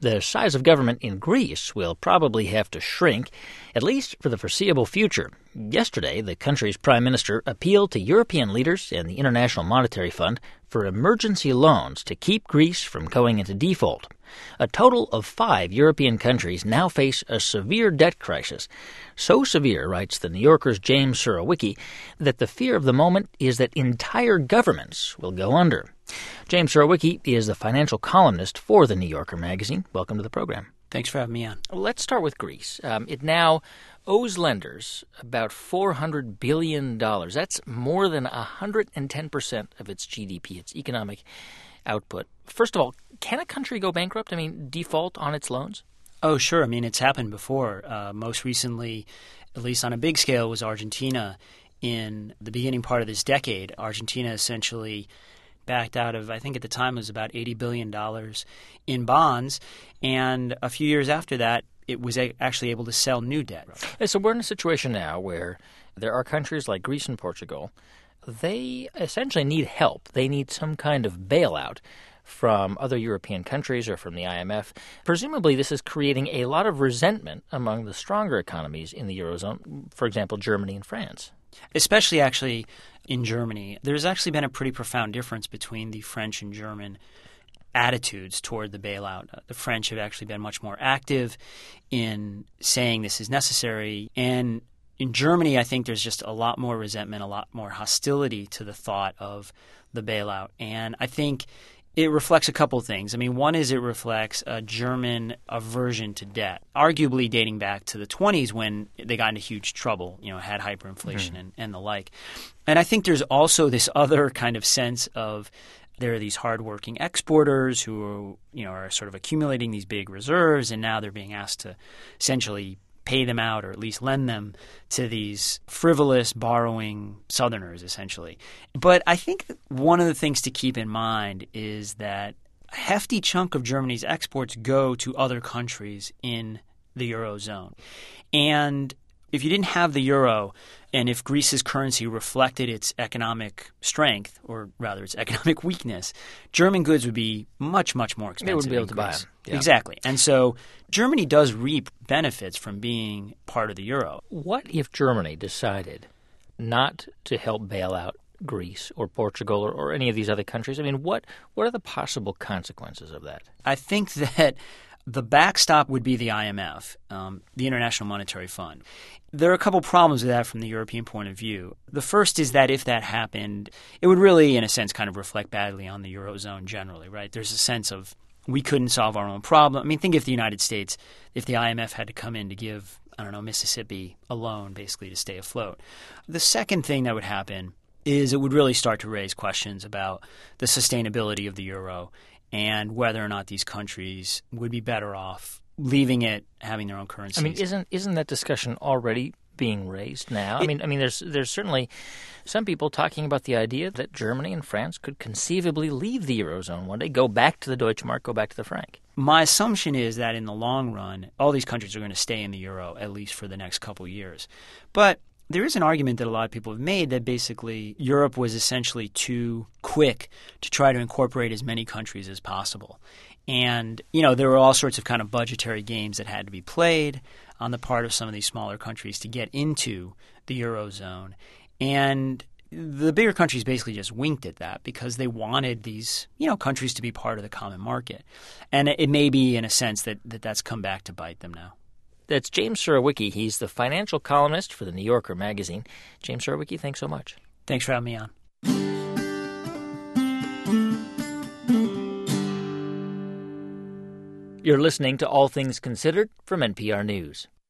The size of government in Greece will probably have to shrink, at least for the foreseeable future. Yesterday, the country's prime minister appealed to European leaders and the International Monetary Fund for emergency loans to keep Greece from going into default. A total of 5 European countries now face a severe debt crisis. So severe, writes the New Yorker's James Surowiecki, that the fear of the moment is that entire governments will go under. James Surowiecki is the financial columnist for the New Yorker magazine. Welcome to the program. Thanks for having me on. Let's start with Greece. It now owes lenders about $400 billion. That's more than 110% of its GDP, its economic output. First of all, can a country go bankrupt? Default on its loans? Oh, sure. It's happened before. Most recently, at least on a big scale, was Argentina. In the beginning part of this decade, Argentina essentially backed out of, I think at the time it was about $80 billion in bonds. And a few years after that, it was actually able to sell new debt. Right. So we're in a situation now where there are countries like Greece and Portugal. They essentially need help. They need some kind of bailout from other European countries or from the IMF. Presumably, this is creating a lot of resentment among the stronger economies in the Eurozone, for example, Germany and France. Especially, actually, in Germany. There's actually been a pretty profound difference between the French and German attitudes toward the bailout. The French have actually been much more active in saying this is necessary. And in Germany, I think there's just a lot more resentment, a lot more hostility to the thought of the bailout. And I think it reflects a couple of things. One is it reflects a German aversion to debt, arguably dating back to the 1920s when they got into huge trouble, had hyperinflation and the like. And I think there's also this other kind of sense of there are these hardworking exporters who are sort of accumulating these big reserves, and now they're being asked to essentially pay them out or at least lend them to these frivolous, borrowing Southerners, essentially. But I think one of the things to keep in mind is that a hefty chunk of Germany's exports go to other countries in the Eurozone. And if you didn't have the euro, and if Greece's currency reflected its economic strength, or rather its economic weakness, German goods would be much, much more expensive. They wouldn't be able to buy them. Yeah. Exactly. And so Germany does reap benefits from being part of the euro. What if Germany decided not to help bail out Greece or Portugal or any of these other countries? What are the possible consequences of that? I think that the backstop would be the IMF, the International Monetary Fund. There are a couple problems with that from the European point of view. The first is that if that happened, it would really, in a sense, kind of reflect badly on the Eurozone generally, right? There's a sense of we couldn't solve our own problem. Think if the United States, if the IMF had to come in to give, Mississippi a loan basically to stay afloat. The second thing that would happen is it would really start to raise questions about the sustainability of the euro and whether or not these countries would be better off leaving it, having their own currencies. Isn't that discussion already being raised now? There's certainly some people talking about the idea that Germany and France could conceivably leave the Eurozone one day, go back to the Deutschmark, go back to the franc. My assumption is that in the long run, all these countries are going to stay in the euro, at least for the next couple years. But there is an argument that a lot of people have made that basically Europe was essentially too quick to try to incorporate as many countries as possible. And, there were all sorts of kind of budgetary games that had to be played on the part of some of these smaller countries to get into the Eurozone. And the bigger countries basically just winked at that because they wanted these, countries to be part of the common market. And it may be, in a sense, that's come back to bite them now. That's James Surowiecki. He's the financial columnist for the New Yorker magazine. James Surowiecki, thanks so much. Thanks for having me on. You're listening to All Things Considered from NPR News.